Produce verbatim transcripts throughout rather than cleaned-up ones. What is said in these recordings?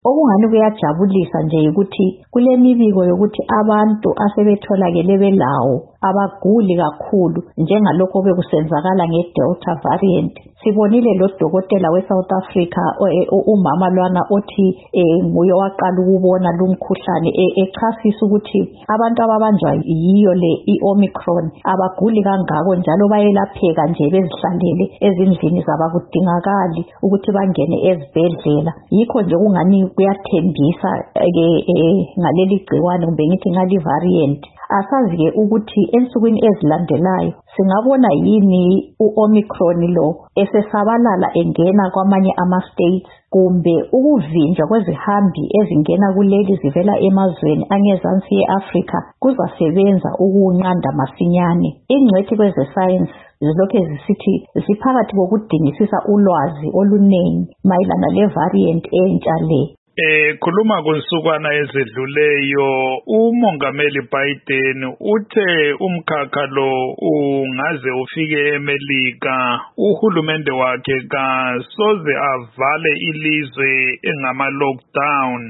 Okungani kuyajabulisa nje ukuthi kule mibiko yokuthi abantu asebetholakele belawo abaguli kakhulu njengalokho bekusenzakala ngeDelta variant. Sibonile lo dokotela weSouth Africa umama lwana othi nguye waqala ukubona lo mkhuhlane echasisa ukuthi abantu ababanjwa yiyo le iOmicron abaguli kangako njalo bayelapheka nje bezihlalele ezindlini zabakudingakali ukuthi bangene ezibhedlela. Yikho nje kungani kuyathembisa ke ngaleli gciwane kumbe ngithi ngali variant. Asazi ke ukuthi ensukwini ezilandelayo singabona yini uOmicron lo esesabalala engena kwamanye ama states kumbe ukuvinjwa kwezihambi ezingena kuleli zivela emazweni angezansi yeAfrika kuzasebenza ukunqanda masinyane. Ingcwethi kweze science zilokho zisithi ziphakathi kokudingisisa ulwazi oluningi mayelana le variant entsha le. Eh khuluma kunsukwana ezedluleyo uMongameli Biden uthe umkhakha lo ungaze ufike eMelika uhulumende wakhe kasoze avale ilizwe engama lockdown.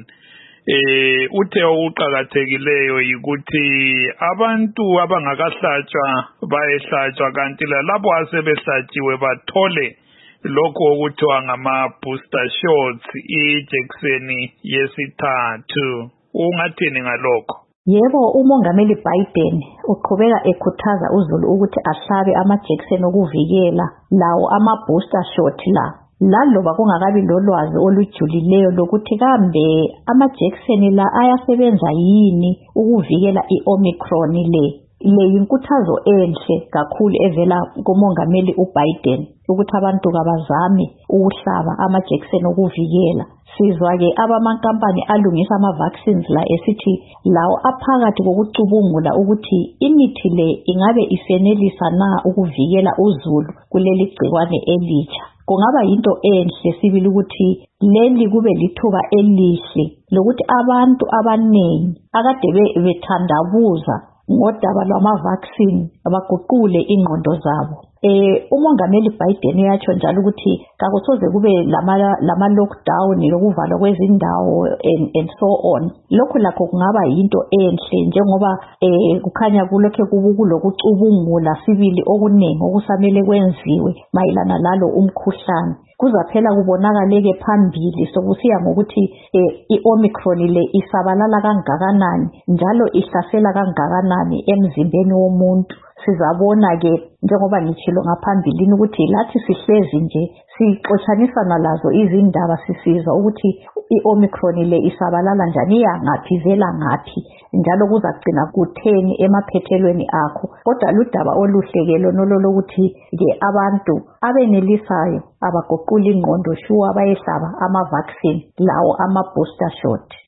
Eh uthe ukuqhakathekileyo ukuthi abantu abangakahlatshwa bayehlatshwa kanti lalabo asebehlatshiwe bathole lokho okuthiwa ngama booster shots ijekiseni yesithathu. Ungathini ngalokho? Yebo, uMongameli Biden uqhubeka ekhuthaza uzulu ukuthi ahlabe amajekiseni okuvikela lawo ama booster shot la. Laloba kungakabi lolwazi olujulileyo lokuthi kambe amajekiseni la ayasebenza yini ukuvikela iOmicron le. Le yinkuthazo enhle kakhulu evela kuMongameli uBiden ukuthi abantu kabazame ukuhlaba amajekiseni okuvikela. Sizwa ke abamankampani alungisa ama vaccines la esithi lawo aphakathi kokucubungula ukuthi imithi le ingabe isenelisa na ukuvikela uzulu kuleli gciwane elitsha. Kungaba yinto enhle sibili ukuthi leli kube lithuba elihle lokuthi abantu abanengi akade bethandabuza ngodaba lwama vaccine abaguqule ingqondo zabo. Eh uMongameli Biden uyatsho njalo ukuthi kakusoze kube lama lama lockdown lokuvalwa kwezindawo and, and so on. Lokho lakho kungaba yinto enhle njengoba eh kukhanya kulokho kubukulokucubungula sibili okuningi okusamele kwenziwe mayelana lalo umkhuhlane. Kuzaphela kubonakaleke phambili sokusiya ngokuthi eh, iOmicron le isabalala kangakanani njalo ihlasela kangakanani emzimbeni womuntu. Sizabona ke njengoba ngitshilo ngaphambilini ukuthi lathi sihlezi nje sixotshanisana lazo izindaba sisizwa ukuthi iOmicron le isabalala njani yangaphi vela ngaphi njalo kuzagcina kutheni emaphethelweni akho. Kodwa ludaba oluhlekelo nololokuthi ke abantu abenelisayo abaguqula ingqondo shuwa bayehlaba ama vaccine lawo ama booster shot.